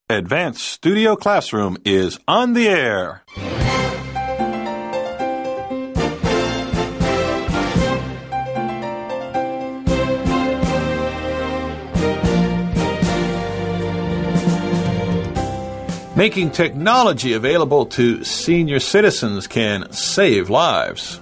Advanced Studio Classroom is on the air. Making technology available to senior citizens can save lives.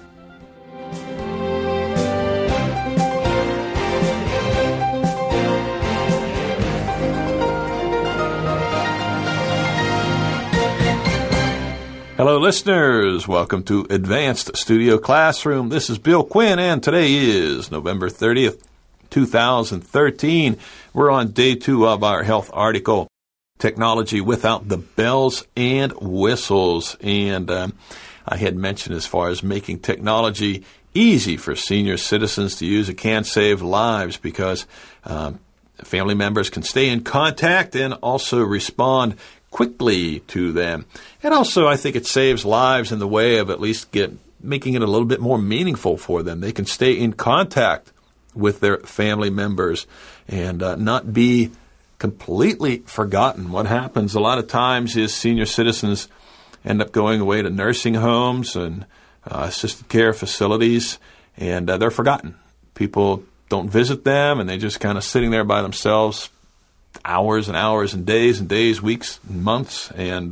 Hello, listeners. Welcome to Advanced Studio Classroom. This is Bill Quinn, and today is November 30th, 2013. We're on day 2 of our health article, Technology Without the Bells and Whistles. And I had mentioned as far as making technology easy for senior citizens to use, it can save lives because family members can stay in contact and also respond quickly to them. And also, I think it saves lives in the way of at least making it a little bit more meaningful for them. They can stay in contact with their family members and not be completely forgotten. What happens a lot of times is senior citizens end up going away to nursing homes and assisted care facilities, and they're forgotten. People don't visit them, and they're just kind of sitting there by themselves hours and hours and days, weeks and months, and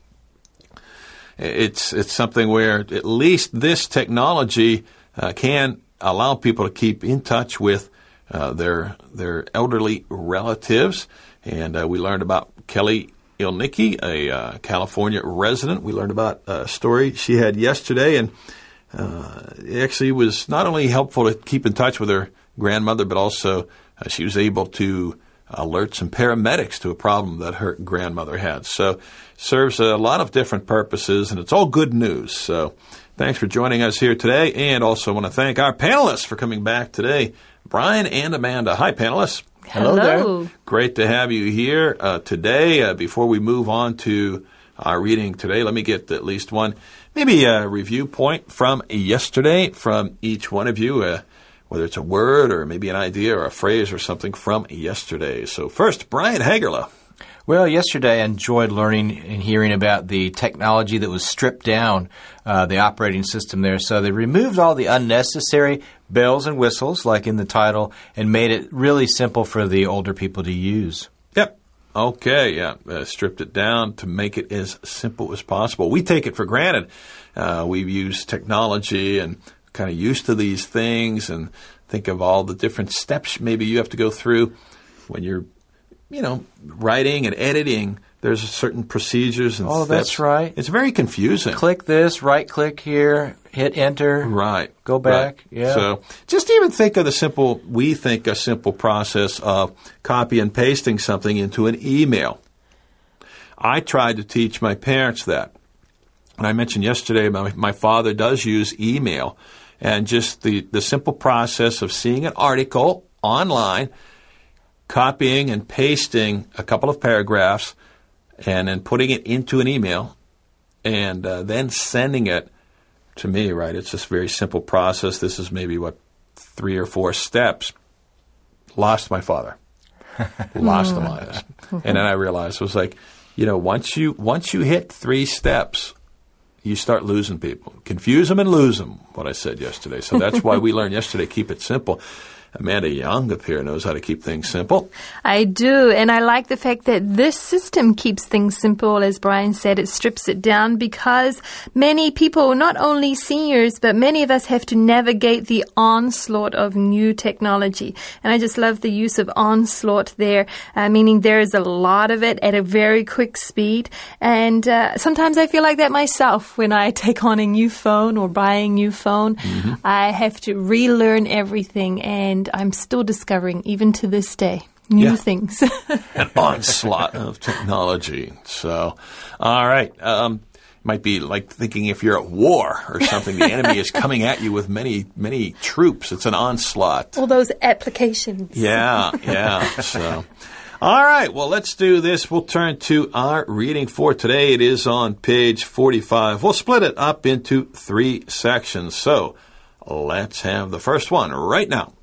it's something where at least this technology can allow people to keep in touch with their elderly relatives. And we learned about Kelly Ilnicki, a California resident. We learned about a story she had yesterday, and it actually was not only helpful to keep in touch with her grandmother, but also she was able to alert some paramedics to a problem that her grandmother had. So serves a lot of different purposes, and it's all good news. So thanks for joining us here today, and also want to thank our panelists for coming back today, Brian and Amanda. Hi, panelists. Hello there. Great to have you here today. Before we move on to our reading today, let me get at least one, maybe a review point from yesterday from each one of you, whether it's a word or maybe an idea or a phrase or something from yesterday. So first, Brian Hagerla. Well, yesterday I enjoyed learning and hearing about the technology that was stripped down, the operating system there. So they removed all the unnecessary bells and whistles, like in the title, and made it really simple for the older people to use. Yep. Okay, yeah. Stripped it down to make it as simple as possible. We take it for granted. We've used technology and kind of used to these things and think of all the different steps maybe you have to go through when you're, writing and editing. There's certain procedures and steps. Oh, that's right. It's very confusing. Click this, right-click here, hit enter. Right. Go back. Right. Yeah. So just even think of a simple process of copy and pasting something into an email. I tried to teach my parents that. And I mentioned yesterday my father does use email. And just the simple process of seeing an article online, copying and pasting a couple of paragraphs, and then putting it into an email, and then sending it to me, right? It's just a very simple process. This is maybe, 3 or 4 steps. Lost my father. Lost him on this. And then I realized, it was like, once you hit 3 steps, you start losing people. Confuse them and lose them, what I said yesterday. So that's why we learned yesterday, keep it simple. Amanda Young up here knows how to keep things simple. I do, and I like the fact that this system keeps things simple. As Brian said, it strips it down because many people, not only seniors, but many of us have to navigate the onslaught of new technology. And I just love the use of onslaught there, meaning there is a lot of it at a very quick speed. And sometimes I feel like that myself when I take on a new phone or buy a new phone. Mm-hmm. I have to relearn everything, and I'm still discovering, even to this day, new things. An onslaught of technology. So, all right. Might be like thinking if you're at war or something, the enemy is coming at you with many, many troops. It's an onslaught. All those applications. Yeah. So, all right. Well, let's do this. We'll turn to our reading for today. It is on page 45. We'll split it up into 3 sections. So, let's have the first one right now.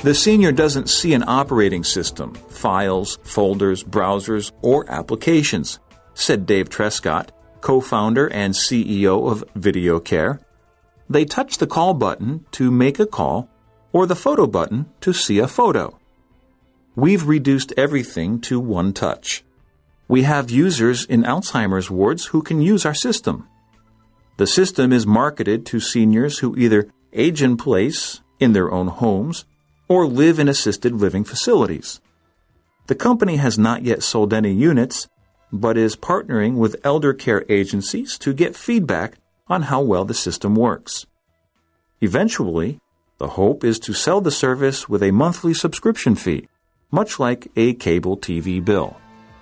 The senior doesn't see an operating system, files, folders, browsers, or applications, said Dave Trescott, co-founder and CEO of VideoCare. They touch the call button to make a call or the photo button to see a photo. We've reduced everything to one touch. We have users in Alzheimer's wards who can use our system. The system is marketed to seniors who either age in place in their own homes or live in assisted living facilities. The company has not yet sold any units, but is partnering with elder care agencies to get feedback on how well the system works. Eventually, the hope is to sell the service with a monthly subscription fee, much like a cable TV bill.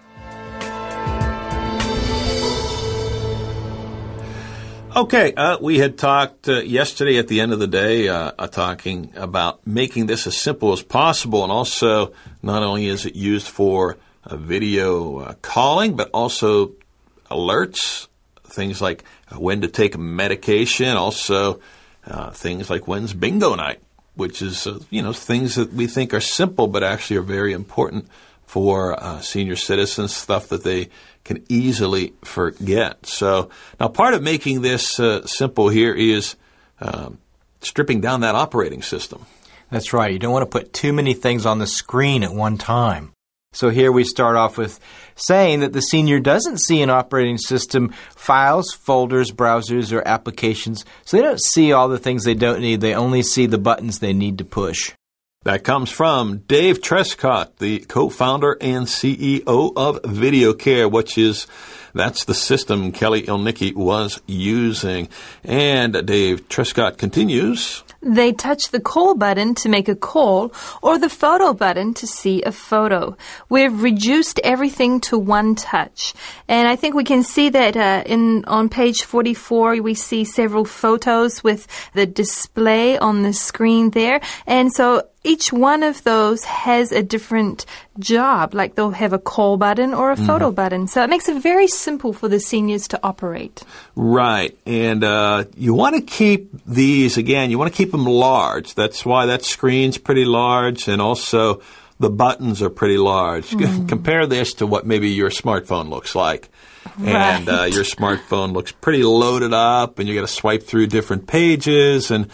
Okay, we had talked yesterday at the end of the day, talking about making this as simple as possible, and also not only is it used for video calling, but also alerts, things like when to take medication, also things like when's bingo night, which is, things that we think are simple but actually are very important for senior citizens, stuff that they can easily forget. So now part of making this simple here is stripping down that operating system. That's right. You don't want to put too many things on the screen at one time. So here we start off with saying that the senior doesn't see an operating system, files, folders, browsers, or applications. So they don't see all the things they don't need. They only see the buttons they need to push. That comes from Dave Trescott, the co-founder and CEO of VideoCare, that's the system Kelly Ilnicki was using. And Dave Trescott continues. They touch the call button to make a call or the photo button to see a photo. We've reduced everything to one touch. And I think we can see that on page 44, we see several photos with the display on the screen there. And so each one of those has a different job, like they'll have a call button or a photo button. So it makes it very simple for the seniors to operate. Right. And you want to keep these, again, you want to keep them large. That's why that screen's pretty large, and also the buttons are pretty large. Compare this to what maybe your smartphone looks like. Right. And your smartphone looks pretty loaded up, and you got to swipe through different pages, and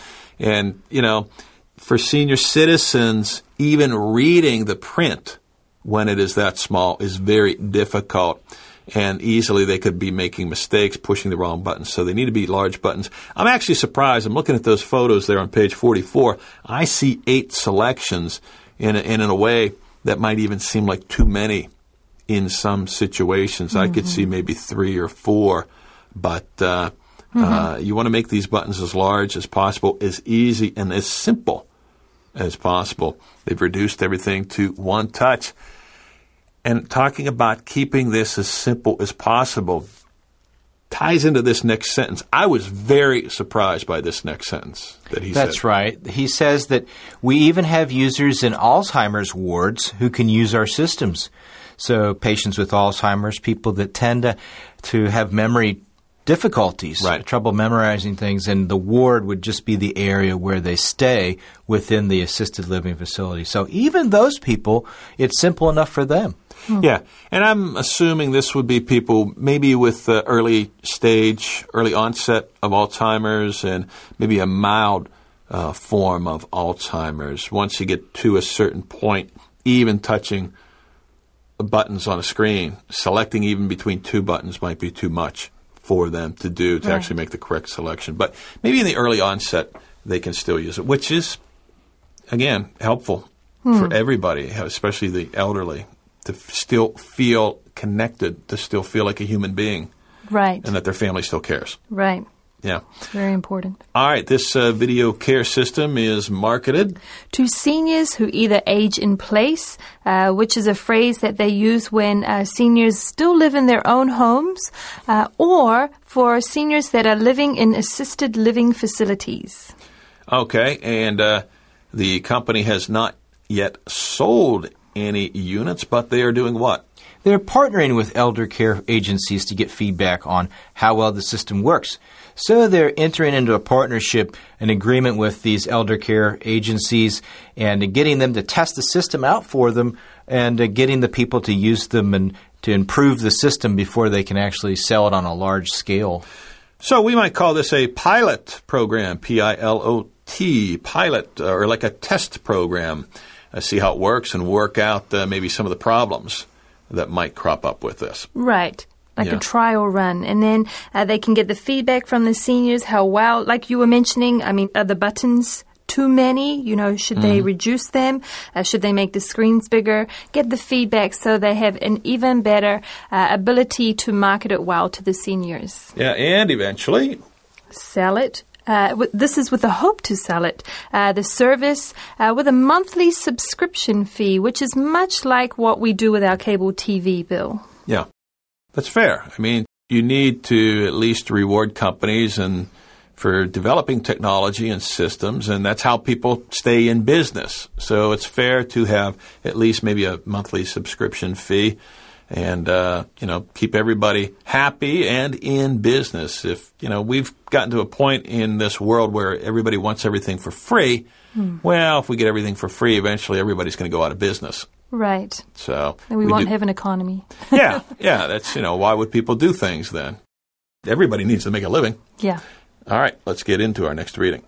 for senior citizens, even reading the print when it is that small is very difficult, and easily they could be making mistakes, pushing the wrong buttons. So they need to be large buttons. I'm actually surprised. I'm looking at those photos there on page 44. I see 8 selections in a way that might even seem like too many in some situations. I could see maybe 3 or 4, but you want to make these buttons as large as possible, as easy and as simple as possible. They've reduced everything to one touch. And talking about keeping this as simple as possible ties into this next sentence. I was very surprised by this next sentence that he said. That's right. He says that we even have users in Alzheimer's wards who can use our systems. So patients with Alzheimer's, people that tend to have memory difficulties, right, trouble memorizing things, and the ward would just be the area where they stay within the assisted living facility. So even those people, it's simple enough for them. Yeah, and I'm assuming this would be people maybe with early onset of Alzheimer's and maybe a mild form of Alzheimer's. Once you get to a certain point, even touching buttons on a screen, selecting even between 2 buttons might be too much for them to do to actually make the correct selection. But maybe in the early onset, they can still use it, which is, again, helpful for everybody, especially the elderly, to still feel connected, to still feel like a human being. Right. And that their family still cares. Right. Yeah. It's very important. All right. This VideoCare system is marketed to seniors who either age in place, which is a phrase that they use when seniors still live in their own homes, or for seniors that are living in assisted living facilities. Okay. And the company has not yet sold any units, but they are doing what? They're partnering with elder care agencies to get feedback on how well the system works. So they're entering into a partnership, an agreement with these elder care agencies and getting them to test the system out for them and getting the people to use them and to improve the system before they can actually sell it on a large scale. So we might call this a pilot program, P-I-L-O-T, pilot, or like a test program. See how it works and work out maybe some of the problems that might crop up with this. Right. Like a trial run. And then they can get the feedback from the seniors, how well, like you were mentioning, I mean, are the buttons too many? You know, should they reduce them? Should they make the screens bigger? Get the feedback so they have an even better ability to market it well to the seniors. Yeah, and eventually sell it. This is with the hope to sell it. The service with a monthly subscription fee, which is much like what we do with our cable TV bill. Yeah, that's fair. I mean, you need to at least reward companies and for developing technology and systems, and that's how people stay in business. So it's fair to have at least maybe a monthly subscription fee and, keep everybody happy and in business. If, we've gotten to a point in this world where everybody wants everything for free, well, if we get everything for free, eventually everybody's going to go out of business. Right. So and we won't have an economy. Yeah, that's, why would people do things then? Everybody needs to make a living. Yeah. All right, let's get into our next reading.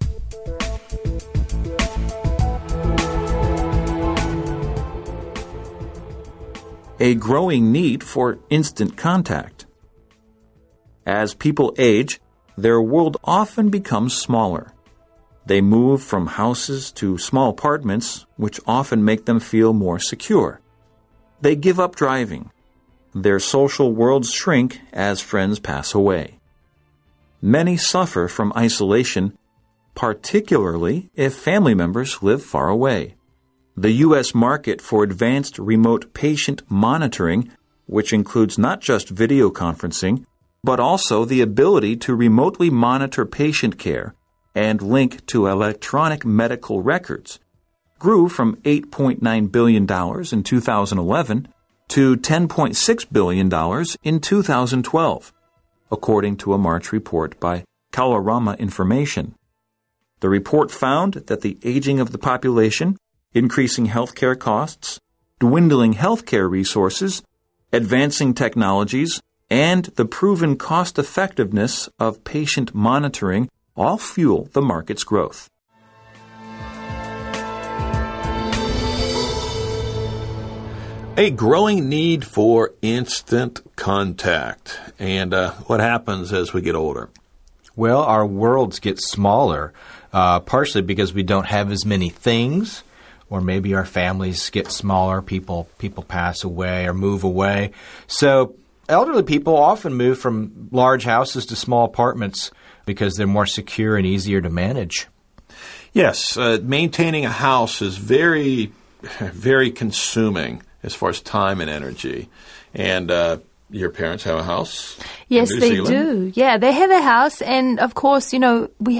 A growing need for instant contact. As people age, their world often becomes smaller. They move from houses to small apartments, which often make them feel more secure. They give up driving. Their social worlds shrink as friends pass away. Many suffer from isolation, particularly if family members live far away. The U.S. market for advanced remote patient monitoring, which includes not just video conferencing, but also the ability to remotely monitor patient care and link to electronic medical records, grew from $8.9 billion in 2011 to $10.6 billion in 2012. According to a March report by Kalorama Information. The report found that the aging of the population, increasing healthcare costs, dwindling healthcare resources, advancing technologies, and the proven cost-effectiveness of patient monitoring all fuel the market's growth. A growing need for instant contact. And what happens as we get older? Well, our worlds get smaller, partially because we don't have as many things, or maybe our families get smaller, people pass away or move away. So elderly people often move from large houses to small apartments because they're more secure and easier to manage. Yes, maintaining a house is very, very consuming as far as time and energy. And your parents have a house? Yes, they do. Yeah, they have a house. And, of course, they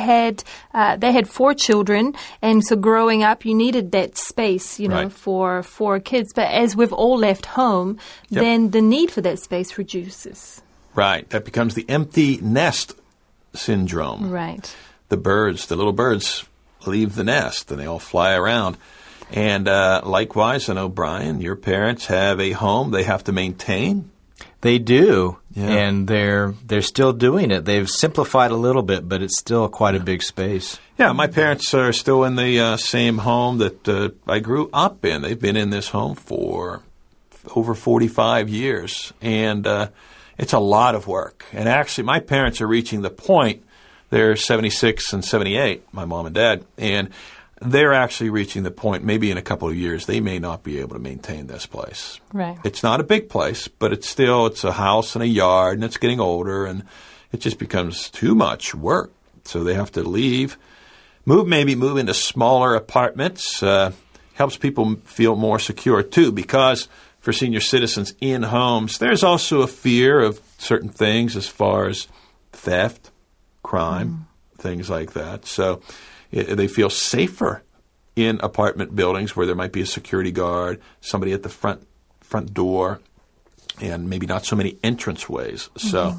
had 4 children. And so growing up, you needed that space, right, for 4 kids. But as we've all left home, then the need for that space reduces. Right. That becomes the empty nest syndrome. Right. The little birds leave the nest and they all fly around. And likewise, I know, Brian, your parents have a home they have to maintain. They do, yeah, and they're still doing it. They've simplified a little bit, but it's still quite a big space. Yeah, my parents are still in the same home that I grew up in. They've been in this home for over 45 years, and it's a lot of work. And actually, my parents are reaching the point, they're 76 and 78, my mom and dad, and they're actually reaching the point, maybe in a couple of years, they may not be able to maintain this place. Right. It's not a big place, but it's a house and a yard, and it's getting older, and it just becomes too much work. So they have to leave, move into smaller apartments. Helps people feel more secure, too, because for senior citizens in homes, there's also a fear of certain things as far as theft, crime, things like that. So they feel safer in apartment buildings where there might be a security guard, somebody at the front door, and maybe not so many entranceways. So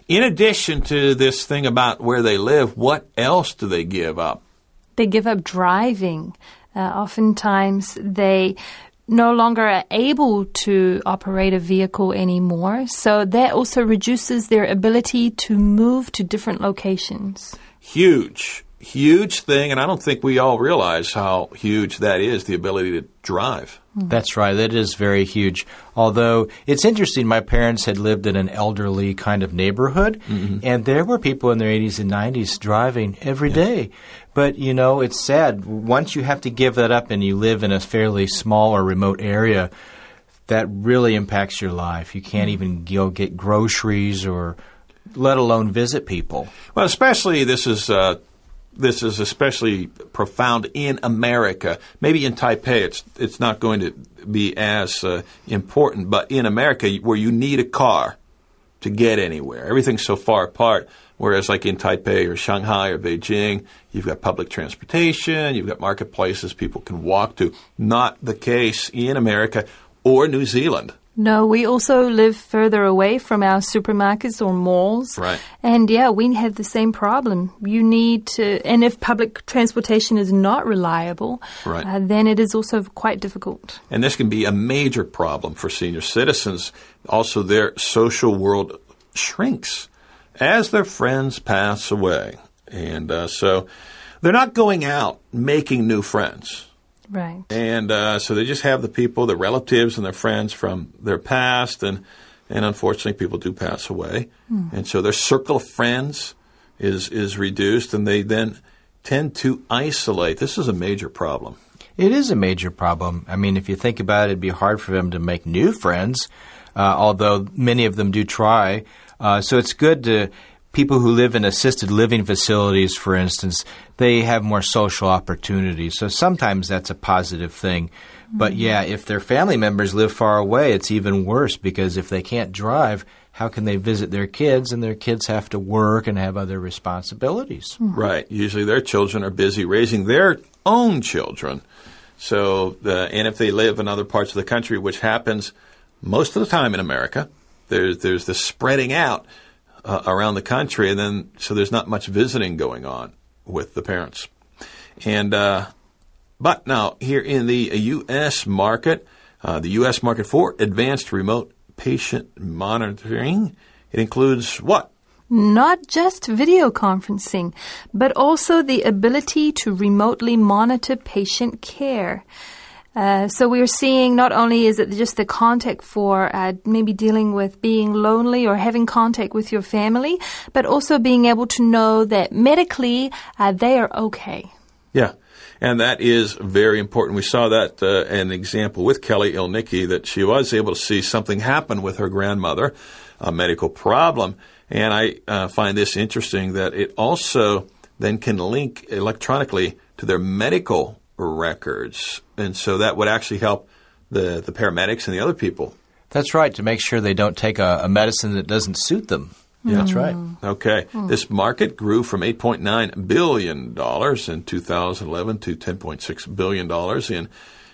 In addition to this thing about where they live, what else do they give up? They give up driving. Oftentimes, they no longer are able to operate a vehicle anymore. So that also reduces their ability to move to different locations. Huge thing, and I don't think we all realize how huge that is, the ability to drive. That's right. That is very huge. Although it's interesting, my parents had lived in an elderly kind of neighborhood, and there were people in their 80s and 90s driving every day. But, you know, it's sad. Once you have to give that up and you live in a fairly small or remote area, that really impacts your life. You can't even go get groceries or let alone visit people. Well, especially this is especially profound in America. Maybe in Taipei it's not going to be as important, but in America where you need a car to get anywhere, everything's so far apart. Whereas like in Taipei or Shanghai or Beijing, you've got public transportation, you've got marketplaces people can walk to. Not the case in America or New Zealand. No, we also live further away from our supermarkets or malls. Right. And yeah, we have the same problem. You need to, and if public transportation is not reliable, right. Then it is also quite difficult. And this can be a major problem for senior citizens. Also, their social world shrinks as their friends pass away. And so they're not going out making new friends. Right. And so they just have the people, their relatives and their friends from their past, and unfortunately people do pass away. And so their circle of friends is reduced, and they then tend to isolate. This is a major problem. It is a major problem. I mean, if you think about it, it'd be hard for them to make new friends, although many of them do try. So it's good to people who live in assisted living facilities, for instance, they have more social opportunities. So sometimes that's a positive thing. But yeah, if their family members live far away, it's even worse because if they can't drive, how can they visit their kids? And their kids have to work and have other responsibilities. Right. Usually their children are busy raising their own children. So, and if they live in other parts of the country, which happens most of the time in America, there's this spreading out around the country, and then so there's not much visiting going on with the parents. And but now here in the U.S. market, for advanced remote patient monitoring, it includes what? Not just video conferencing, but also the ability to remotely monitor patient care. So we're seeing not only is it just the contact for maybe dealing with being lonely or having contact with your family, but also being able to know that medically they are okay. Yeah, and that is very important. We saw that an example with Kelly Ilnicki, that she was able to see something happen with her grandmother, a medical problem. And I find this interesting that it also then can link electronically to their medical records. And so that would actually help the paramedics and the other people. That's right, to make sure they don't take a medicine that doesn't suit them. Yeah. That's right. Okay. This market grew from $8.9 billion in 2011 to $10.6 billion in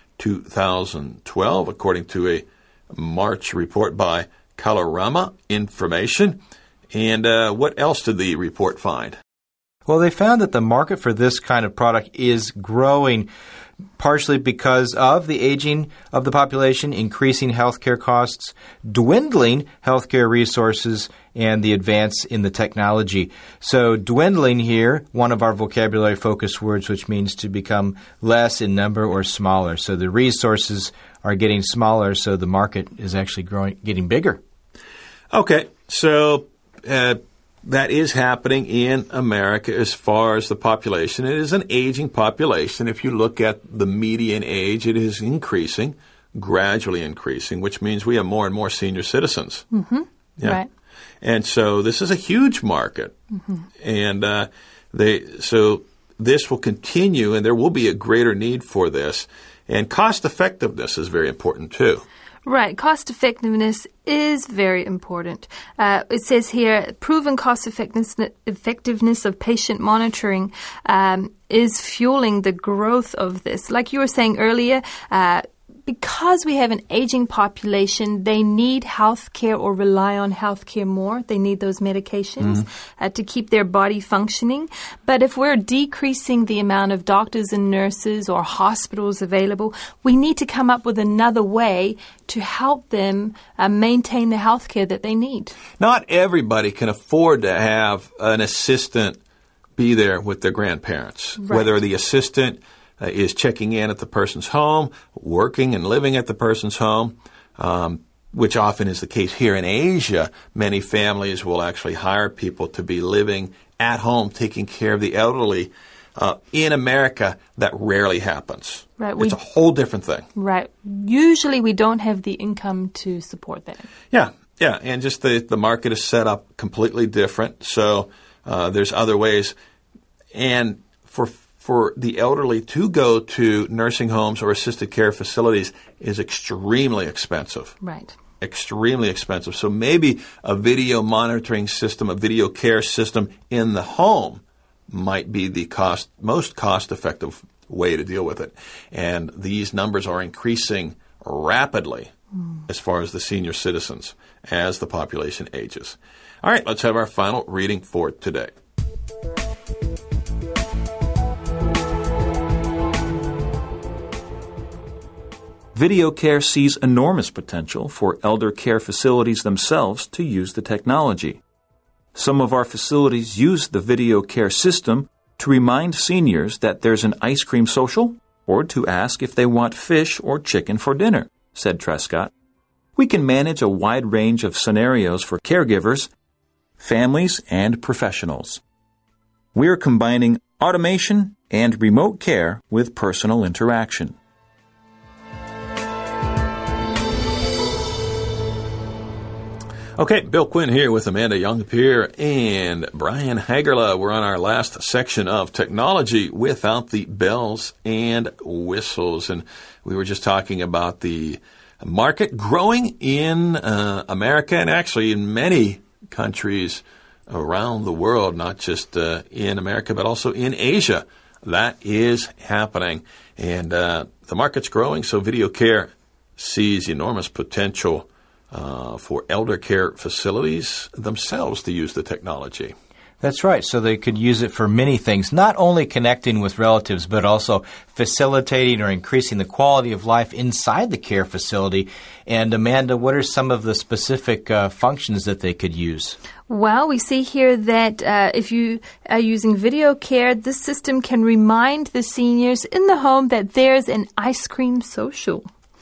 2012, according to a March report by Colorama Information. And what else did the report find? Well, they found that the market for this kind of product is growing, partially because of the aging of the population, increasing healthcare costs, dwindling healthcare resources, and the advance in the technology. So dwindling here, one of our vocabulary focus words, which means to become less in number or smaller. So the resources are getting smaller, so the market is actually getting bigger. Okay, so that is happening in America as far as the population. It is an aging population. If you look at the median age, it is increasing, gradually increasing, which means we have more and more senior citizens. Mm-hmm. Yeah. Right. And so this is a huge market. Mm-hmm. And so this will continue, and there will be a greater need for this. And cost effectiveness is very important too. Right. Cost effectiveness is very important. It says here, proven cost effectiveness of patient monitoring is fueling the growth of this. Like you were saying earlier, because we have an aging population, they need health care or rely on health care more. They need those medications to keep their body functioning. But if we're decreasing the amount of doctors and nurses or hospitals available, we need to come up with another way to help them maintain the health care that they need. Not everybody can afford to have an assistant be there with their grandparents, whether the assistant is checking in at the person's home, working and living at the person's home, which often is the case here in Asia. Many families will actually hire people to be living at home, taking care of the elderly. In America, that rarely happens. Right. It's a whole different thing. Right. Usually we don't have the income to support that. Yeah, and just the market is set up completely different, so there's other ways. And for the elderly to go to nursing homes or assisted care facilities is extremely expensive. Right. Extremely expensive. So maybe a video monitoring system, a video care system in the home might be the most cost-effective way to deal with it. And these numbers are increasing rapidly as far as the senior citizens as the population ages. All right, let's have our final reading for today. Video care sees enormous potential for elder care facilities themselves to use the technology. Some of our facilities use the video care system to remind seniors that there's an ice cream social or to ask if they want fish or chicken for dinner, said Trescott. We can manage a wide range of scenarios for caregivers, families, and professionals. We're combining automation and remote care with personal interaction. Okay, Bill Quinn here with Amanda Youngpier and Brian Hagerla. We're on our last section of technology without the bells and whistles. And we were just talking about the market growing in America and actually in many countries around the world, not just in America, but also in Asia. That is happening. And the market's growing, so video care sees enormous potential for elder care facilities themselves to use the technology. That's right. So they could use it for many things, not only connecting with relatives, but also facilitating or increasing the quality of life inside the care facility. And Amanda, what are some of the specific functions that they could use? Well, we see here that if you are using video care, this system can remind the seniors in the home that there's an ice cream social.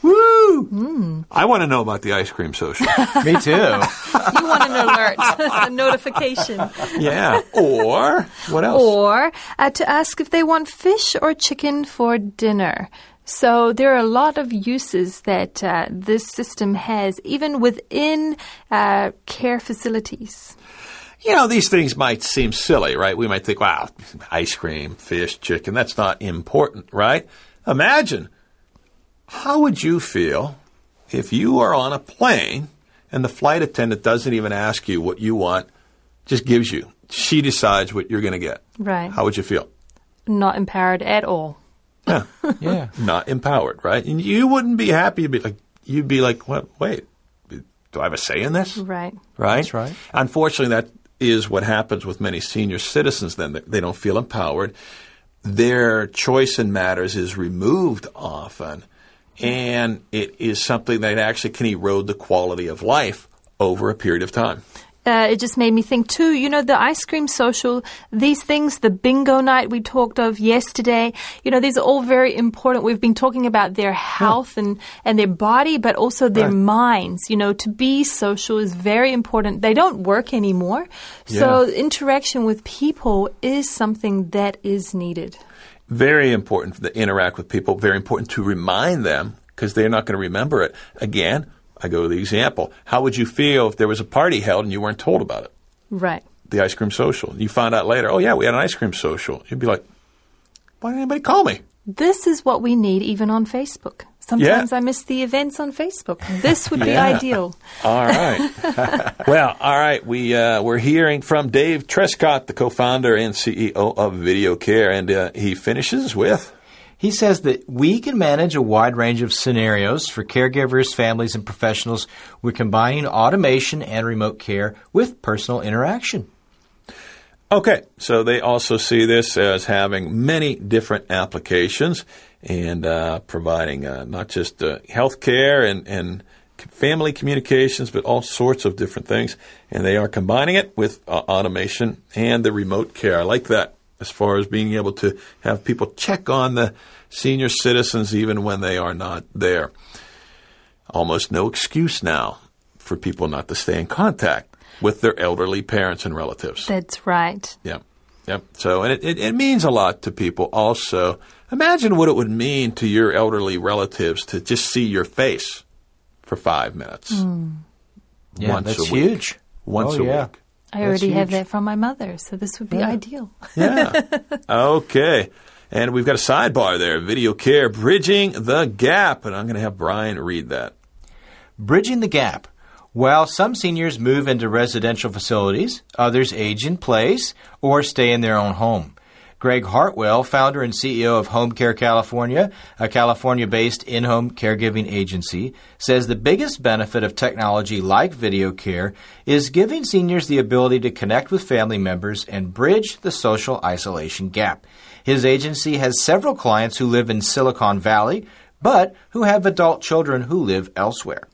Woo! I want to know about the ice cream social. Me too. You want an alert, a notification. Yeah. Or, what else? Or to ask if they want fish or chicken for dinner. So there are a lot of uses that this system has, even within care facilities. You know, these things might seem silly, right? We might think, wow, ice cream, fish, chicken, that's not important, right? Imagine, how would you feel if you are on a plane and the flight attendant doesn't even ask you what you want, just gives you? She decides what you're going to get. Right. How would you feel? Not empowered at all. Yeah. Yeah. Not empowered, right? And you wouldn't be happy. You'd be like, what? Wait, do I have a say in this? Right. Right? That's right. Unfortunately, that is what happens with many senior citizens then. They don't feel empowered. Their choice in matters is removed often. And it is something that actually can erode the quality of life over a period of time. It just made me think, too, you know, the ice cream social, these things, the bingo night we talked of yesterday, you know, these are all very important. We've been talking about their health and their body, but also their minds. You know, to be social is very important. They don't work anymore. So interaction with people is something that is needed. Very important to interact with people, very important to remind them because they're not going to remember it. Again, I go to the example. How would you feel if there was a party held and you weren't told about it? Right. The ice cream social. You found out later, oh, yeah, we had an ice cream social. You'd be like, why didn't anybody call me? This is what we need even on Facebook. Sometimes I miss the events on Facebook. This would be ideal. All right. Well, all right. We're hearing from Dave Trescott, the co-founder and CEO of Video Care, and he finishes with... He says that we can manage a wide range of scenarios for caregivers, families, and professionals. We're combining automation and remote care with personal interaction. Okay, so they also see this as having many different applications and providing not just health care and family communications, but all sorts of different things. And they are combining it with automation and the remote care. I like that as far as being able to have people check on the senior citizens even when they are not there. Almost no excuse now for people not to stay in contact with their elderly parents and relatives. That's right. Yeah. Yep. So, and it means a lot to people also. Imagine what it would mean to your elderly relatives to just see your face for 5 minutes. Yeah, once that's a week. huge. Once a week. I already have huge. that from my mother, so this would be ideal. Yeah. Okay. And we've got a sidebar there, Video Care, Bridging the Gap. And I'm going to have Brian read that. Bridging the gap. While some seniors move into residential facilities, others age in place or stay in their own home. Greg Hartwell, founder and CEO of Home Care California, a California-based in-home caregiving agency, says the biggest benefit of technology like video care is giving seniors the ability to connect with family members and bridge the social isolation gap. His agency has several clients who live in Silicon Valley, but who have adult children who live elsewhere.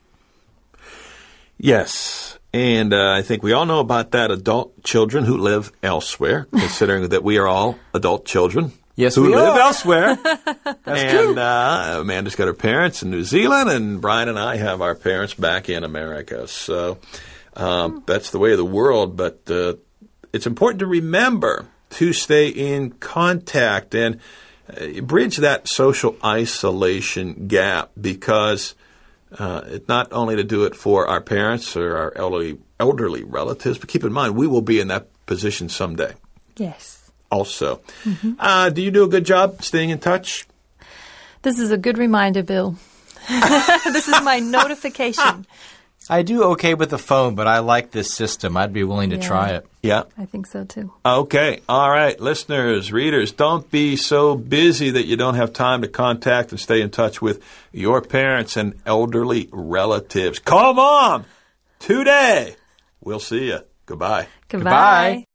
Yes. And I think we all know about that adult children who live elsewhere, considering that we are all adult children. Yes, who we live are. elsewhere. That's true. Amanda's got her parents in New Zealand, and Brian and I have our parents back in America. So that's the way of the world. But it's important to remember to stay in contact and bridge that social isolation gap, because it's not only to do it for our parents or our elderly relatives, but keep in mind we will be in that position someday. Yes. Also, do you do a good job staying in touch? This is a good reminder, Bill. This is my notification. I do okay with the phone, but I like this system. I'd be willing to try it. Yeah. I think so, too. Okay. All right. Listeners, readers, don't be so busy that you don't have time to contact and stay in touch with your parents and elderly relatives. Call Mom today. We'll see you. Goodbye. Goodbye.